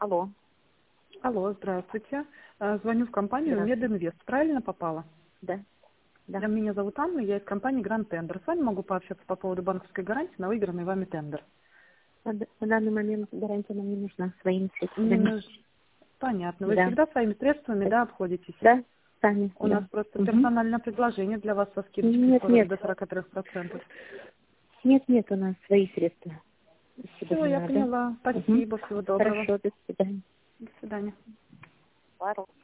Алло. Алло, здравствуйте. Звоню в компанию Здравствуйте. Мединвест. Правильно попала? Да. Да. Меня зовут Анна, я из компании Гранд Тендер. С вами могу пообщаться по поводу банковской гарантии на выигранный вами тендер. На данный момент гарантия нам не нужна своими Не средствами. нуж- Понятно. Вы Да. всегда своими средствами, да, обходитесь? Да, сами, У нас да. просто Мгм. персональное предложение для вас со скидочкой Нет, нет. до 43%. Нет, у нас свои средства. Спасибо, Все, не я надо. поняла. Мгм. Спасибо, всего доброго. Хорошо, до свидания. До свидания. Пару.